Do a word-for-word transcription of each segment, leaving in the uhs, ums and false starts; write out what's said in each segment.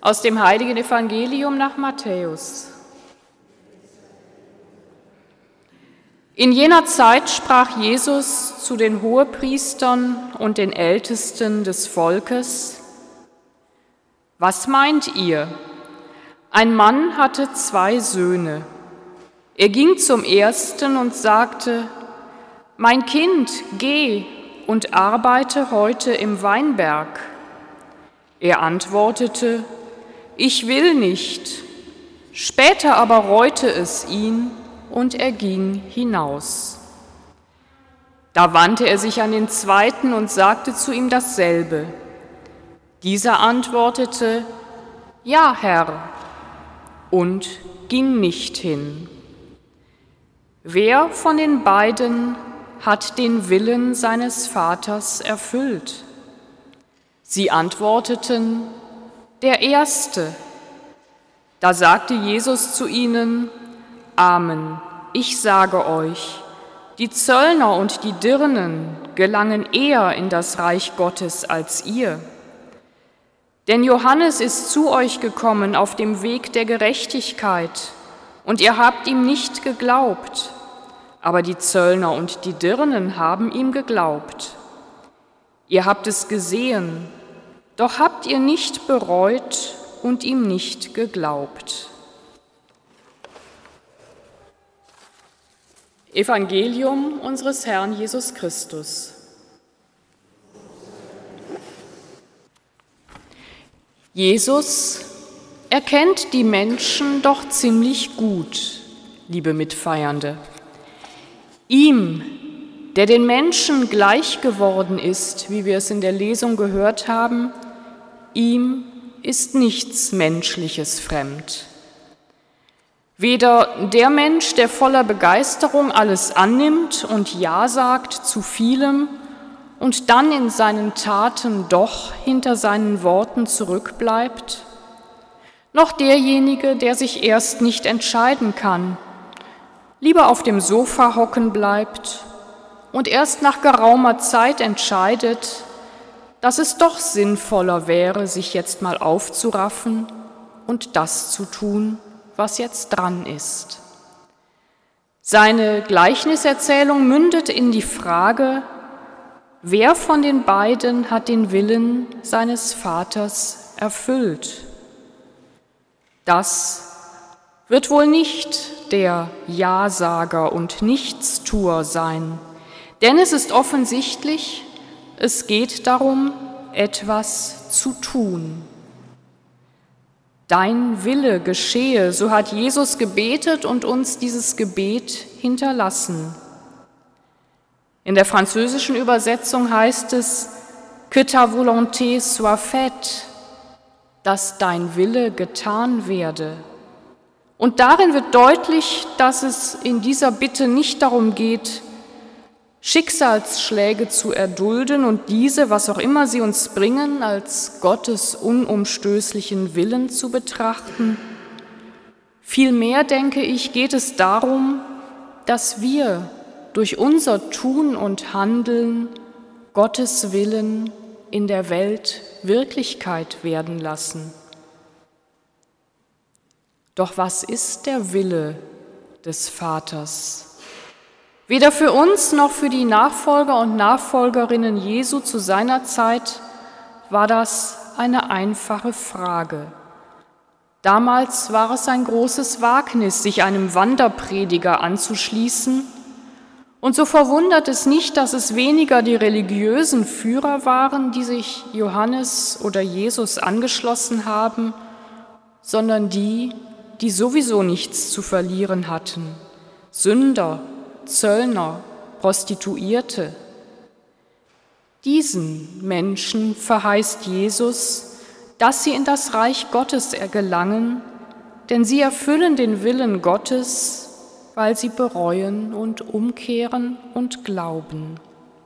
Aus dem Heiligen Evangelium nach Matthäus. In jener Zeit sprach Jesus zu den Hohepriestern und den Ältesten des Volkes: Was meint ihr? Ein Mann hatte zwei Söhne. Er ging zum ersten und sagte: Mein Kind, geh und arbeite heute im Weinberg. Er antwortete: Ich will nicht. Später aber reute es ihn, und er ging hinaus. Da wandte er sich an den zweiten und sagte zu ihm dasselbe. Dieser antwortete: Ja, Herr, und ging nicht hin. Wer von den beiden hat den Willen seines Vaters erfüllt? Sie antworteten: Der Erste. Da sagte Jesus zu ihnen: Amen, ich sage euch, die Zöllner und die Dirnen gelangen eher in das Reich Gottes als ihr. Denn Johannes ist zu euch gekommen auf dem Weg der Gerechtigkeit, und ihr habt ihm nicht geglaubt, aber die Zöllner und die Dirnen haben ihm geglaubt. Ihr habt es gesehen, doch habt ihr nicht bereut und ihm nicht geglaubt. Evangelium unseres Herrn Jesus Christus. Jesus erkennt die Menschen doch ziemlich gut, liebe Mitfeiernde. Ihm, der den Menschen gleich geworden ist, wie wir es in der Lesung gehört haben, ihm ist nichts Menschliches fremd. Weder der Mensch, der voller Begeisterung alles annimmt und Ja sagt zu vielem und dann in seinen Taten doch hinter seinen Worten zurückbleibt, noch derjenige, der sich erst nicht entscheiden kann, lieber auf dem Sofa hocken bleibt und erst nach geraumer Zeit entscheidet, dass es doch sinnvoller wäre, sich jetzt mal aufzuraffen und das zu tun, was jetzt dran ist. Seine Gleichniserzählung mündet in die Frage: Wer von den beiden hat den Willen seines Vaters erfüllt? Das wird wohl nicht der Ja-Sager und Nichtstuer sein, denn es ist offensichtlich, es geht darum, etwas zu tun. Dein Wille geschehe, so hat Jesus gebetet und uns dieses Gebet hinterlassen. In der französischen Übersetzung heißt es: Que ta volonté soit faite, dass dein Wille getan werde. Und darin wird deutlich, dass es in dieser Bitte nicht darum geht, Schicksalsschläge zu erdulden und diese, was auch immer sie uns bringen, als Gottes unumstößlichen Willen zu betrachten. Vielmehr, denke ich, geht es darum, dass wir durch unser Tun und Handeln Gottes Willen in der Welt Wirklichkeit werden lassen. Doch was ist der Wille des Vaters? Weder für uns noch für die Nachfolger und Nachfolgerinnen Jesu zu seiner Zeit war das eine einfache Frage. Damals war es ein großes Wagnis, sich einem Wanderprediger anzuschließen. Und so verwundert es nicht, dass es weniger die religiösen Führer waren, die sich Johannes oder Jesus angeschlossen haben, sondern die, die sowieso nichts zu verlieren hatten: Sünder, Zöllner, Prostituierte. Diesen Menschen verheißt Jesus, dass sie in das Reich Gottes gelangen, denn sie erfüllen den Willen Gottes, weil sie bereuen und umkehren und glauben.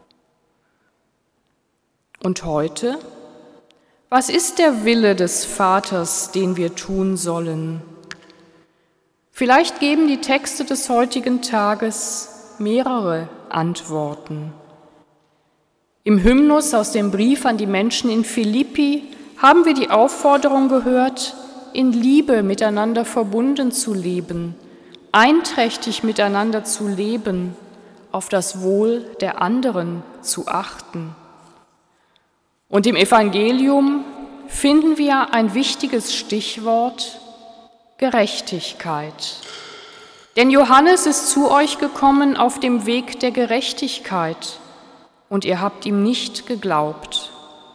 Und heute? Was ist der Wille des Vaters, den wir tun sollen? Vielleicht geben die Texte des heutigen Tages mehrere Antworten. Im Hymnus aus dem Brief an die Menschen in Philippi haben wir die Aufforderung gehört, in Liebe miteinander verbunden zu leben, einträchtig miteinander zu leben, auf das Wohl der anderen zu achten. Und im Evangelium finden wir ein wichtiges Stichwort: Gerechtigkeit. Denn Johannes ist zu euch gekommen auf dem Weg der Gerechtigkeit, und ihr habt ihm nicht geglaubt.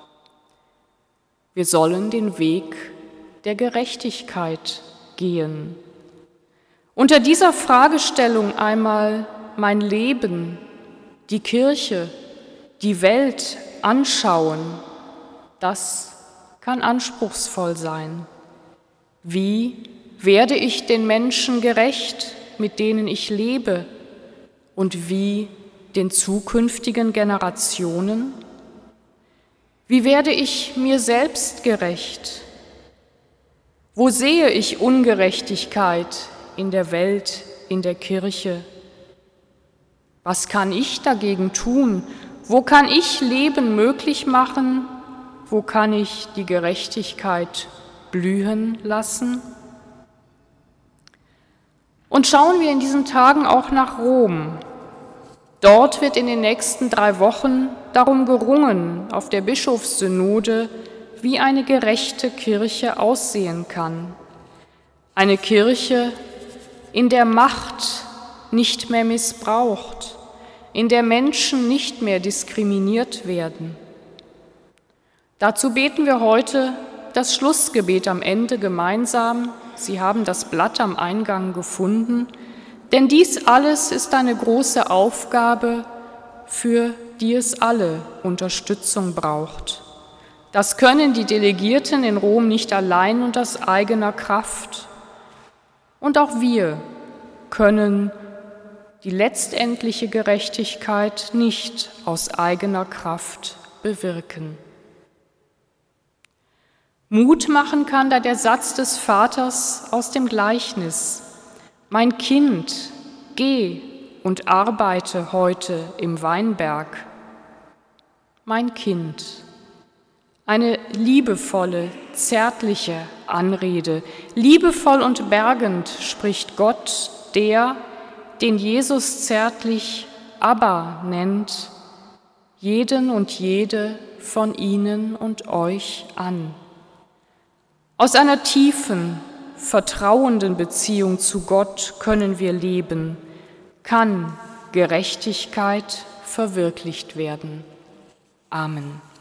Wir sollen den Weg der Gerechtigkeit gehen. Unter dieser Fragestellung einmal mein Leben, die Kirche, die Welt anschauen, das kann anspruchsvoll sein. Wie werde ich den Menschen gerecht, mit denen ich lebe, und wie den zukünftigen Generationen? Wie werde ich mir selbst gerecht? Wo sehe ich Ungerechtigkeit in der Welt, in der Kirche? Was kann ich dagegen tun? Wo kann ich Leben möglich machen? Wo kann ich die Gerechtigkeit blühen lassen? Und schauen wir in diesen Tagen auch nach Rom. Dort wird in den nächsten drei Wochen darum gerungen, auf der Bischofssynode, wie eine gerechte Kirche aussehen kann. Eine Kirche, in der Macht nicht mehr missbraucht, in der Menschen nicht mehr diskriminiert werden. Dazu beten wir heute das Schlussgebet am Ende gemeinsam. Sie haben das Blatt am Eingang gefunden, denn dies alles ist eine große Aufgabe, für die es alle Unterstützung braucht. Das können die Delegierten in Rom nicht allein und aus eigener Kraft. Und auch wir können die letztendliche Gerechtigkeit nicht aus eigener Kraft bewirken. Mut machen kann da der Satz des Vaters aus dem Gleichnis: Mein Kind, geh und arbeite heute im Weinberg. Mein Kind. Eine liebevolle, zärtliche Anrede. Liebevoll und bergend spricht Gott, der, den Jesus zärtlich Abba nennt, jeden und jede von Ihnen und euch an. Aus einer tiefen, vertrauenden Beziehung zu Gott können wir leben, kann Gerechtigkeit verwirklicht werden. Amen.